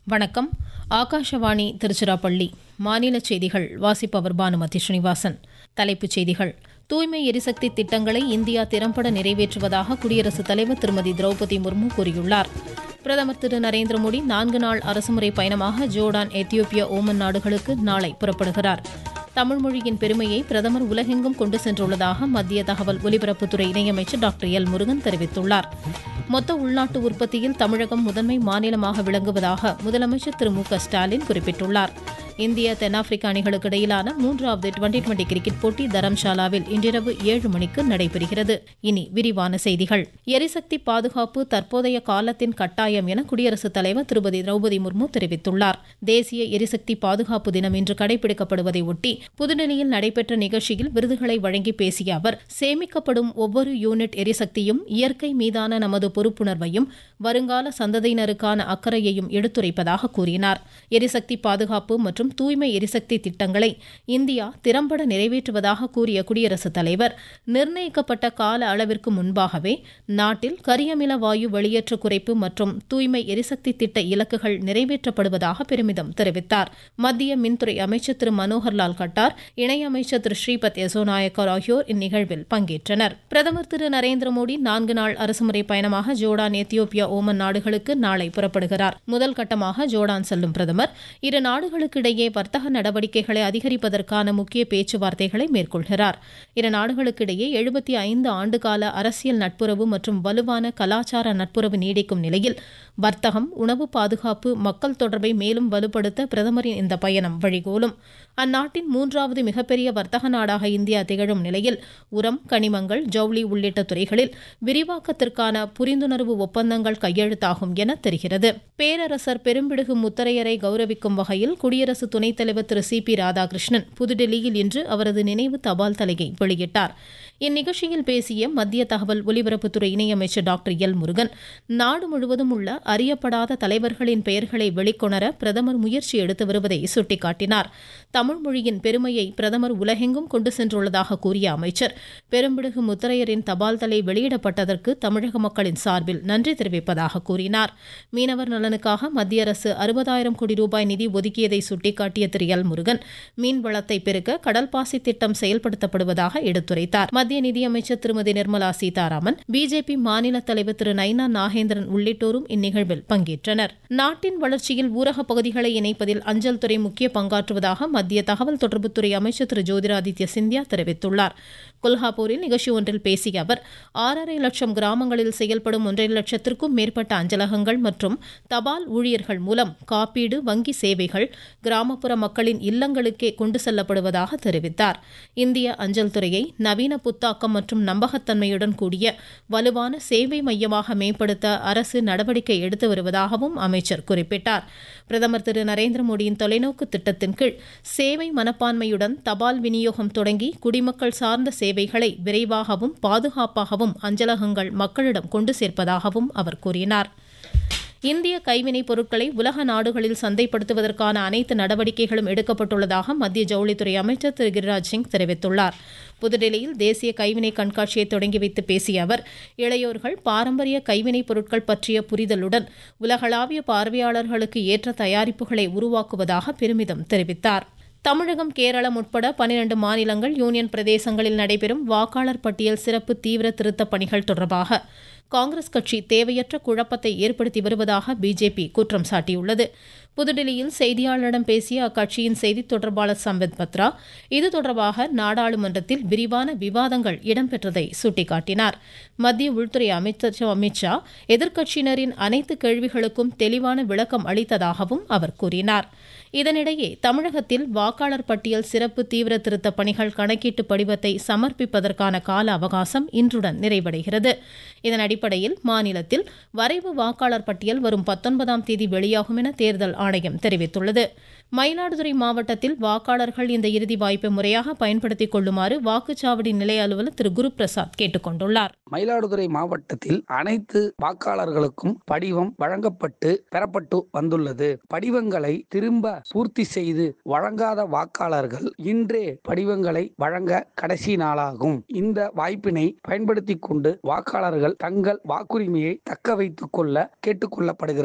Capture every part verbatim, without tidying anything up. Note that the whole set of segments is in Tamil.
வணக்கம். ஆகாஷவாணி திருச்சிராப்பள்ளி. மாநில செய்திகள் வாசிப்பவர் பானுமதி ஸ்ரீனிவாசன். தலைப்புச் செய்திகள். தூய்மை எரிசக்தி திட்டங்களை இந்தியா திறம்பட நிறைவேற்றுவதாக குடியரசுத் தலைவர் திருமதி திரௌபதி முர்மு கூறியுள்ளார். பிரதமர் திரு நரேந்திர மோடி நான்கு நாள் அரசுமுறை பயணமாக ஜோர்டான், எத்தியோப்பியா, ஓமன் நாடுகளுக்கு நாளை புறப்படுகிறார். தமிழ் மொழியின் பெருமையை பிரதமர் உலகெங்கும் கொண்டு சென்றுள்ளதாக மத்திய தகவல் ஒலிபரப்புத்துறை இணையமைச்சர் டாக்டர் எல் முருகன் தெரிவித்துள்ளார். மொத்த உள்நாட்டு உற்பத்தியில் தமிழகம் முதன்மை மாநிலமாக விளங்குவதாக முதலமைச்சர் திரு மு க ஸ்டாலின் குறிப்பிட்டுள்ளார். இந்திய தென்னாப்பிரிக்க அணிகளுக்கு இடையிலான மூன்றாவது டுவெண்டி டுவெண்டி கிரிக்கெட் போட்டி தரம்சாலாவில் இன்றிரவு ஏழு மணிக்கு நடைபெறுகிறது. இனி விரிவான செய்திகள். எரிசக்தி பாதுகாப்பு தற்போதைய காலத்தின் கட்டாயம் என குடியரசுத் தலைவர் திருமதி திரௌபதி முர்மு தெரிவித்துள்ளார். தேசிய எரிசக்தி பாதுகாப்பு தினம் இன்று கடைபிடிக்கப்படுவதை ஒட்டி புதுதில்லியில் நடைபெற்ற நிகழ்ச்சியில் விருதுகளை வழங்கி பேசிய அவர், சேமிக்கப்படும் ஒவ்வொரு யூனிட் எரிசக்தியும் இயற்கை மீதான நமது பொறுப்புணர்வையும் வருங்கால சந்ததியினருக்கான அக்கறையையும் எடுத்துரைப்பதாக கூறினார். எரிசக்தி பாதுகாப்பு மற்றும் தூய்மை எரிசக்தி திட்டங்களை இந்தியா திறம்பட நிறைவேற்றுவதாக கூறிய குடியரசுத் தலைவர், நிர்ணயிக்கப்பட்ட கால அளவிற்கு முன்பாகவே நாட்டில் கரியமில வாயு வெளியேற்ற குறைப்பு மற்றும் தூய்மை எரிசக்தி திட்ட இலக்குகள் நிறைவேற்றப்படுவதாக பெருமிதம் தெரிவித்தார். மத்திய மின்துறை அமைச்சர் திரு மனோகர்லால் கட்டார், இணையமைச்சர் திரு ஸ்ரீபத் யசோ நாயக்கர் ஆகியோர் இந்நிகழ்வில் பங்கேற்றனர். பிரதமர் திரு நரேந்திர மோடி நான்கு நாள் அரசுமுறை பயணமாக ஜோர்டான், எத்தியோப்பியா, ஓமன் நாடுகளுக்கு நாளை புறப்படுகிறார். முதல் கட்டமாக ஜோர்டான் செல்லும் பிரதமர் இரு நாடுகளுக்கு இடையே வர்த்தக நடவடிக்கைகளை அதிகரிப்பதற்கான முக்கிய பேச்சுவார்த்தைகளை மேற்கொள்கிறார். இரு நாடுகளுக்கு இடையே எழுபத்தி ஐந்து ஆண்டுகால அரசியல் நட்புறவு மற்றும் வலுவான கலாச்சார நட்புறவு நீடிக்கும் நிலையில் வர்த்தகம், உணவு பாதுகாப்பு, மக்கள் தொடர்பை மேலும் வலுப்படுத்த பிரதமரின் இந்த பயணம் வழிகோலும். அந்நாட்டின் மூன்றாவது மிகப்பெரிய வர்த்தக நாடாக இந்தியா திகழும் நிலையில் உரம், கனிமங்கள், ஜவுளி உள்ளிட்ட துறைகளில் விரிவாக்கத்திற்கான புரிந்துணர்வு ஒப்பந்தங்கள் கையெழுத்தாகும் என தெரிகிறது. பேரரசர் பெரும்பிடுகு முத்தரையரை கௌரவிக்கும் வகையில் குடியரசு துணைத் தலைவர் திரு சி பி ராதாகிருஷ்ணன் புதுதில்லியில் இன்று அவரது நினைவு தபால் தலையை வெளியிட்டார். இந்நிகழ்ச்சியில் பேசிய மத்திய தகவல் ஒலிபரப்புத்துறை இணையமைச்சர் டாக்டர் எல் முருகன், நாடு முழுவதும் உள்ள அறியப்படாத தலைவர்களின் பெயர்களை வெளிக்கொணர பிரதமர் முயற்சி எடுத்து வருவதை சுட்டிக்காட்டினார். தமிழ் மொழியின் பெருமையை பிரதமர் உலகெங்கும் கொண்டு சென்றுள்ளதாக கூறிய அமைச்சர், பெரும்பிடுகு முத்தரையரின் தபால் தலை வெளியிடப்பட்டதற்கு தமிழக மக்களின் சார்பில் நன்றி தெரிவிப்பதாக கூறினார். மீனவர் நலனுக்காக மத்திய அரசு அறுபதாயிரம் கோடி ரூபாய் நிதி ஒதுக்கியதை சுட்டிக்காட்டிய திரு எல் முருகன், மீன் வளத்தை பெருக்க கடல்பாசி திட்டம் செயல்படுத்தப்படுவதாக எடுத்துரைத்தார். மத்திய நிதியமைச்சர் திருமதி நிர்மலா சீதாராமன், பிஜேபி மாநில தலைவர் திரு நைனா நாகேந்திரன் உள்ளிட்டோரும் இந்நிகழ்வில் பங்கேற்றனர். நாட்டின் வளர்ச்சியில் ஊரக பகுதிகளை இணைப்பதில் அஞ்சல் துறை முக்கிய பங்காற்றுவதாக மத்திய தகவல் தொடர்புத்துறை அமைச்சர் திரு ஜோதிராதித்ய சிந்தியா தெரிவித்துள்ளார். கொல்ஹாப்பூரில் நிகழ்ச்சி ஒன்றில் பேசிய அவர், ஆறரை லட்சம் கிராமங்களில் செயல்படும் ஒன்றரை லட்சத்திற்கும் மேற்பட்ட அஞ்சலகங்கள் மற்றும் தபால் ஊழியர்கள் மூலம் காப்பீடு, வங்கி சேவைகள் கிராமப்புற மக்களின் இல்லங்களுக்கே கொண்டு செல்லப்படுவதாக தெரிவித்தார். இந்திய அஞ்சல் துறையை நவீன புத்தாக்கம் மற்றும் நம்பகத்தன்மையுடன் கூடிய வலுவான சேவை மையமாக மேம்படுத்த அரசு நடவடிக்கை எடுத்து வருவதாகவும் அமைச்சர் குறிப்பிட்டார். பிரதமர் திரு நரேந்திர மோடியின் தொலைநோக்கு திட்டத்தின் கீழ் சேவை மனப்பான்மையுடன் தபால் விநியோகம் தொடங்கி குடிமக்கள் சார்ந்த சேவைகளை விரைவாகவும் பாதுகாப்பாகவும் அஞ்சலகங்கள் மக்களிடம் கொண்டு சேர்ப்பதாகவும் அவர் கூறினார். இந்திய கைவினைப் பொருட்களை உலக நாடுகளில் சந்தைப்படுத்துவதற்கான அனைத்து நடவடிக்கைகளும் எடுக்கப்பட்டுள்ளதாக மத்திய ஜவுளித்துறை அமைச்சர் திரு கிரிராஜ் சிங் தெரிவித்துள்ளார். புதுதில்லியில் தேசிய கைவினை கண்காட்சியை தொடங்கி வைத்து பேசிய அவர், இளையோர்கள் பாரம்பரிய கைவினைப் பொருட்கள் பற்றிய புரிதலுடன் உலகளாவிய பார்வையாளர்களுக்கு ஏற்ற தயாரிப்புகளை உருவாக்குவதாக பெருமிதம் தெரிவித்தார். தமிழகம், கேரளம் உட்பட பனிரண்டு மாநிலங்கள், யூனியன் பிரதேசங்களில் நடைபெறும் வாக்காளர் பட்டியல் சிறப்பு தீவிர திருத்தப் பணிகள் தொடர்பாக காங்கிரஸ் கட்சி தேவையற்ற குழப்பத்தை ஏற்படுத்தி வருவதாக பிஜேபி குற்றம் சாட்டியுள்ளது. புதுதில்லியில் செய்தியாளர்களிடம் பேசிய அக்கட்சியின் செய்தித் தொடர்பாளர் சம்பித் பத்ரா, இது தொடர்பாக நாடாளுமன்றத்தில் விரிவான விவாதங்கள் இடம்பெற்றதை சுட்டிக்காட்டினார். மத்திய உள்துறை அமைச்சர் அமித்ஷா எதிர்க்கட்சியினரின் அனைத்து கேள்விகளுக்கும் தெளிவான விளக்கம் அளித்ததாகவும் அவர் கூறினார். இதனிடையே தமிழகத்தில் வாக்காளர் பட்டியல் சிறப்பு தீவிர திருத்த பணிகள் கணக்கீட்டு படிவத்தை சமர்ப்பிப்பதற்கான கால அவகாசம் இன்றுடன் நிறைவடைகிறது. இதன் அடிப்படையில் மாநிலத்தில் வரைவு வாக்காளர் பட்டியல் வரும் பத்தொன்பதாம் தேதி வெளியாகும் என தேர்தல் ஆணையம் தெரிவித்துள்ளது. மயிலாடுதுறை மாவட்டத்தில் வாக்காளர்கள் இந்த இறுதி வாய்ப்பை முறையாக பயன்படுத்திக் கொள்ளுமாறு வாக்குச்சாவடி நிலைய அலுவலர் திரு குருபிரசாத் கேட்டுக் கொண்டுள்ளார். மயிலாடுதுறை மாவட்டத்தில் அனைத்து வாக்காளர்களுக்கும் படிவம் வழங்கப்பட்டு பெறப்பட்டு வந்துள்ளது. படிவங்களை திரும்ப பூர்த்தி செய்து வழங்காத வாக்காளர்கள் இன்றே படிவங்களை வழங்க கடைசி நாளாகும். இந்த வாய்ப்பினை பயன்படுத்திக் கொண்டு வாக்காளர்கள் தங்கள் வாக்குரிமையை தக்க வைத்துக் கொள்ள கேட்டுக் கொள்ளப்படுகிறது.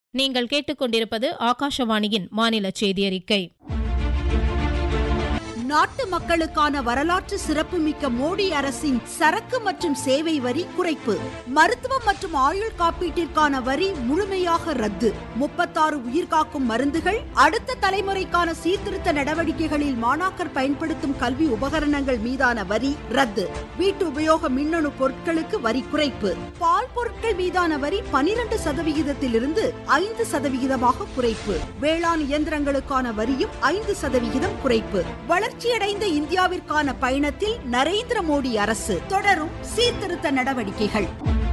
நீங்கள் கேட்டுக்கொண்டிருப்பது ஆகாஷவாணியின் மாநில செய்தி அறிக்கை. நாட்டு மக்களுக்கான வரலாற்று சிறப்புமிக்க மோடி அரசின் சரக்கு மற்றும் சேவை வரி குறைப்பு. மருத்துவம் மற்றும் ஆயுள் காப்பீட்டிற்கான வரி முழுமையாக ரத்து. முப்பத்தாறு உயிர்காக்கும் மருந்துகள், அடுத்த தலைமுறைக்கான சீர்திருத்த நடவடிக்கைகளில் மாணாக்கர் பயன்படுத்தும் கல்வி உபகரணங்கள் மீதான வரி ரத்து. வீட்டு உபயோக மின்னணு பொருட்களுக்கு வரி குறைப்பு. பால் பொருட்கள் மீதான வரி பனிரெண்டு சதவிகிதத்திலிருந்து ஐந்து சதவிகிதமாக குறைப்பு. வேளாண் இயந்திரங்களுக்கான வரியும் ஐந்து சதவிகிதம் குறைப்பு. வளர்ச்சி வளர்ச்சியடைந்த இந்தியாவிற்கான பயணத்தில் நரேந்திர மோடி அரசு தொடரும் சீர்திருத்த நடவடிக்கைகள்.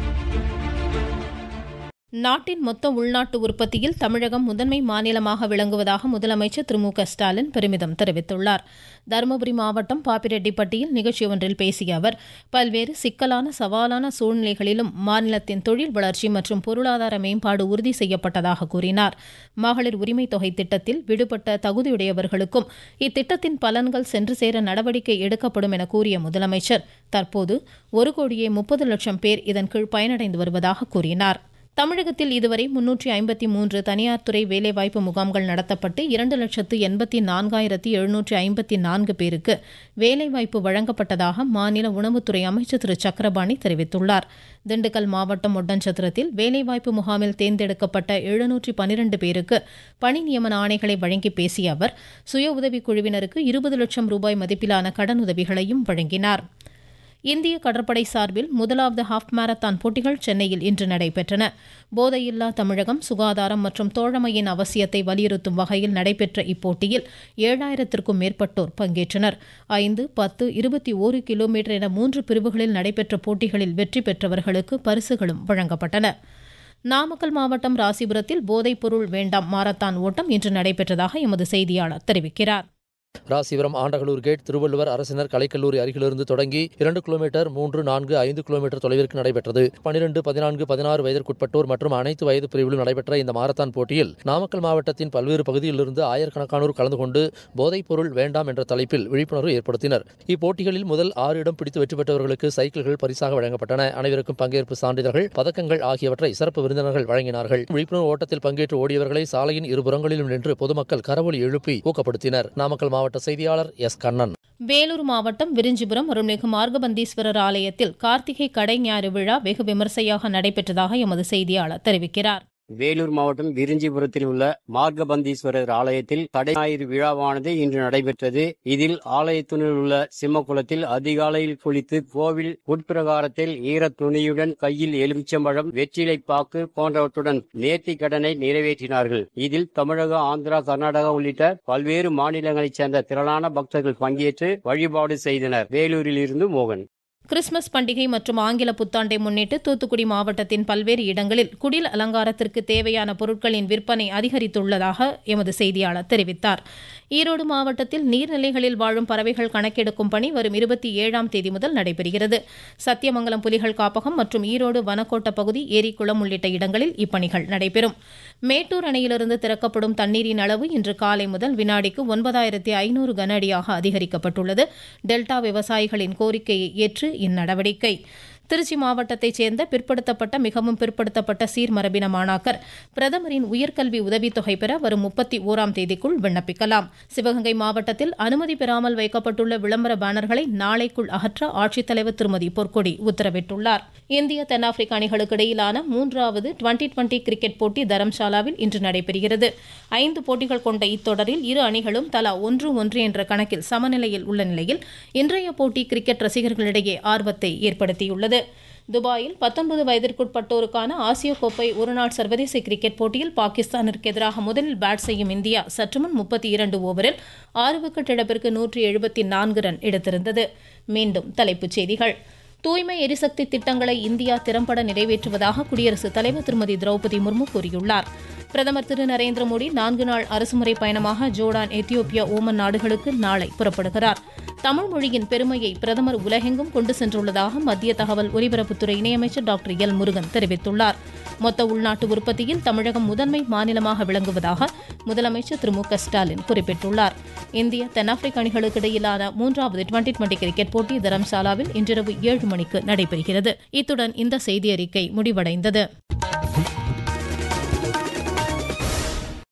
நாட்டின் மொத்த உள்நாட்டு உற்பத்தியில் தமிழகம் முதன்மை மாநிலமாக விளங்குவதாக முதலமைச்சர் திரு மு க ஸ்டாலின் பெருமிதம் தெரிவித்துள்ளார். தருமபுரி மாவட்டம் பாப்பிரெட்டிப்பட்டியில் நிகழ்ச்சி ஒன்றில் பேசிய அவர், பல்வேறு சிக்கலான சவாலான சூழ்நிலைகளிலும் மாநிலத்தின் தொழில் வளர்ச்சி மற்றும் பொருளாதார மேம்பாடு உறுதி செய்யப்பட்டதாக கூறினார். மகளிர் உரிமை தொகை திட்டத்தில் விடுபட்ட தகுதியுடையவர்களுக்கும் இத்திட்டத்தின் பலன்கள் சென்று சேர நடவடிக்கை எடுக்கப்படும் என கூறிய முதலமைச்சர், தற்போது ஒரு கோடியே முப்பது லட்சம் பேர் இதன் கீழ் பயனடைந்து வருவதாக கூறினார். தமிழகத்தில் இதுவரை முன்னூற்றி ஐம்பத்தி மூன்று தனியார் துறை வேலைவாய்ப்பு முகாம்கள் நடத்தப்பட்டு இரண்டு லட்சத்து எண்பத்தி நான்காயிரத்தி எழுநூற்றி ஐம்பத்தி நான்கு பேருக்கு வேலைவாய்ப்பு வழங்கப்பட்டதாக மாநில உணவுத்துறை அமைச்சர் திரு சக்கரபாணி தெரிவித்துள்ளார். திண்டுக்கல் மாவட்டம் ஒட்டன்சத்திரத்தில் வேலைவாய்ப்பு முகாமில் தேர்ந்தெடுக்கப்பட்ட எழுநூற்றி பனிரெண்டு பேருக்கு பணி நியமன ஆணைகளை வழங்கி பேசிய அவர், சுய உதவிக் குழுவினருக்கு இருபது லட்சம் ரூபாய் மதிப்பிலான கடனுதவிகளையும் வழங்கினார். இந்திய கடற்படை சார்பில் முதலாவது ஹாஃப் மாரத்தான் போட்டிகள் சென்னையில் இன்று நடைபெற்றன. போதையில்லா தமிழகம், சுகாதாரம் மற்றும் தோழமையின் அவசியத்தை வலியுறுத்தும் வகையில் நடைபெற்ற இப்போட்டியில் ஏழாயிரத்திற்கும் மேற்பட்டோர் பங்கேற்றனர். ஐந்து, பத்து, இருபத்தி ஓரு கிலோமீட்டர் என மூன்று பிரிவுகளில் நடைபெற்ற போட்டிகளில் வெற்றி பெற்றவர்களுக்கு பரிசுகளும் வழங்கப்பட்டன. நாமக்கல் மாவட்டம் ராசிபுரத்தில் போதைப் பொருள் வேண்டாம் மாரத்தான் ஓட்டம் இன்று நடைபெற்றதாக எமது செய்தியாளர் தெரிவிக்கிறார். ராசிபுரம் ஆண்டகலூர் கேட் திருவள்ளுவர் அரசினர் கலைக்கல்லூரி அருகிலிருந்து தொடங்கி இரண்டு கிலோமீட்டர் மூன்று நான்கு ஐந்து கிலோமீட்டர் தொலைவிற்கு நடைபெற்றது. பனிரெண்டு பதினான்கு பதினாறு வயதிற்குட்பட்டோர் மற்றும் அனைத்து வயது பிரிவிலும் நடைபெற்ற இந்த மாரத்தான் போட்டியில் நாமக்கல் மாவட்டத்தின் பல்வேறு பகுதியிலிருந்து ஆயிரக்கணக்கானோர் கலந்து கொண்டு போதைப் பொருள் வேண்டாம் என்ற தலைப்பில் விழிப்புணர்வு ஏற்படுத்தினர். இப்போட்டிகளில் முதல் ஆறு இடம் பிடித்து வெற்றி பெற்றவர்களுக்கு சைக்கிள்கள் பரிசாக வழங்கப்பட்டன. அனைவருக்கும் பங்கேற்பு சான்றிதழ்கள், பதக்கங்கள் ஆகியவற்றை சிறப்பு விருந்தினர்கள் வழங்கினார்கள். விழிப்புணர்வு ஓட்டத்தில் பங்கேற்று ஓடியவர்களை சாலையின் இரு புறங்களிலும் நின்று பொதுமக்கள் கரவொலி எழுப்பி ஊக்கப்படுத்தினர். நாமக்கல் மாவட்ட செய்தியாளர் எஸ் கண்ணன். வேலூர் மாவட்டம் விரிஞ்சிபுரம் அருள்மிகு மார்கபந்தீஸ்வரர் ஆலயத்தில் கார்த்திகை கடை ஞாயிறு விழா வெகு விமர்சையாக நடைபெற்றதாக எமது செய்தியாளர் தெரிவிக்கிறார். வேலூர் மாவட்டம் விரிஞ்சிபுரத்தில் உள்ள மார்கபந்தீஸ்வரர் ஆலயத்தில் கடை ஞாயிறு விழாவானது இன்று நடைபெற்றது. இதில் ஆலயத்தினுள் உள்ள சிம்மக்குளத்தில் அதிகாலையில் குளித்து கோவில் உட்பிரகாரத்தில் ஈரத் துணியுடன் கையில் எலுமிச்சம்பழம், வெற்றிலை பாக்கு போன்றவற்றுடன் நேர்த்தி கடனை நிறைவேற்றினார்கள். இதில் தமிழகம், ஆந்திரா, கர்நாடகா உள்ளிட்ட பல்வேறு மாநிலங்களைச் சேர்ந்த திரளான பக்தர்கள் பங்கேற்று வழிபாடு செய்தனர். வேலூரில் இருந்து மோகன். கிறிஸ்துமஸ் பண்டிகை மற்றும் ஆங்கில புத்தாண்டை முன்னிட்டு தூத்துக்குடி மாவட்டத்தின் பல்வேறு இடங்களில் குடில் அலங்காரத்திற்கு தேவையான பொருட்களின் விற்பனை அதிகரித்துள்ளதாக எமது செய்தியாளர் தெரிவித்தார். ஈரோடு மாவட்டத்தில் நீர்நிலைகளில் வாழும் பறவைகள் கணக்கெடுக்கும் பணி வரும் இருபத்தி ஏழாம் தேதி முதல் நடைபெறுகிறது. சத்தியமங்கலம் புலிகள் காப்பகம் மற்றும் ஈரோடு வனக்கோட்ட பகுதி, ஏரிக்குளம் உள்ளிட்ட இடங்களில் இப்பணிகள் நடைபெறும். மேட்டூர் அணையிலிருந்து திறக்கப்படும் தண்ணீரின் அளவு இன்று காலை முதல் வினாடிக்கு ஒன்பதாயிரத்தி ஐநூறு கன அடியாக அதிகரிக்கப்பட்டுள்ளது. டெல்டா விவசாயிகளின் கோரிக்கையை ஏற்று இந்நடவடிக்கை. திருச்சி மாவட்டத்தைச் சேர்ந்த பிற்படுத்தப்பட்ட மிகவும் பிற்படுத்தப்பட்ட சீர்மரபின மாணாக்கர் பிரதமரின் உயர்கல்வி உதவித்தொகை பெற வரும் முப்பத்தி ஓராம் தேதிக்குள் விண்ணப்பிக்கலாம். சிவகங்கை மாவட்டத்தில் அனுமதி பெறாமல் வைக்கப்பட்டுள்ள விளம்பர பேனர்களை நாளைக்குள் அகற்ற ஆட்சித்தலைவர் திருமதி பொற்கொடி உத்தரவிட்டுள்ளார். இந்திய தென்னாப்பிரிக்க அணிகளுக்கு இடையிலான மூன்றாவது டுவெண்டி டுவெண்டி கிரிக்கெட் போட்டி தரம்சாலாவில் இன்று நடைபெறுகிறது. ஐந்து போட்டிகள் கொண்ட இத்தொடரில் இரு அணிகளும் தலா ஒன்று ஒன்று என்ற கணக்கில் சமநிலையில் உள்ள நிலையில் இன்றைய போட்டி கிரிக்கெட் ரசிகர்களிடையே ஆர்வத்தை ஏற்படுத்தியுள்ளது. துபாயில் பத்தொன்பது வயதிற்குட்பட்டோருக்கான ஆசிய கோப்பை ஒருநாள் சர்வதேச கிரிக்கெட் போட்டியில் பாகிஸ்தானிற்கு எதிராக முதலில் பேட் செய்யும் இந்தியா சற்றுமுன் முப்பத்தி இரண்டு ஓவரில் ஆறு விக்கெட் இழப்பிற்கு நூற்றி எழுபத்தி நான்கு ரன் எடுத்திருந்தது. மீண்டும் தலைப்புச் செய்திகள். தூய்மை எரிசக்தி திட்டங்களை இந்தியா திறம்பட நிறைவேற்றுவதாக குடியரசுத் தலைவர் திருமதி திரௌபதி முர்மு கூறியுள்ளார். பிரதமர் திரு நரேந்திர மோடி நான்கு நாள் அரசுமுறை பயணமாக ஜோர்டான், எத்தியோப்பியா, ஓமன் நாடுகளுக்கு நாளை புறப்படுகிறார். தமிழ் மொழியின் பெருமையை பிரதமர் உலகெங்கும் கொண்டு சென்றுள்ளதாக மத்திய தகவல் ஒலிபரப்புத்துறை இணையமைச்சர் டாக்டர் எல் முருகன் தெரிவித்துள்ளார். மொத்த உள்நாட்டு உற்பத்தியில் தமிழகம் முதன்மை மாநிலமாக விளங்குவதாக முதலமைச்சர் திரு மு க ஸ்டாலின் குறிப்பிட்டுள்ளார். இந்திய தென்னாப்பிரிக்க அணிகளுக்கு இடையிலான மூன்றாவது டுவெண்டி டுவெண்டி கிரிக்கெட் போட்டி தரம்சாலாவில் இன்றிரவு ஏழு மணிக்கு நடைபெறுகிறது. இத்துடன் இந்த செய்தியறிக்கை முடிவடைந்தது.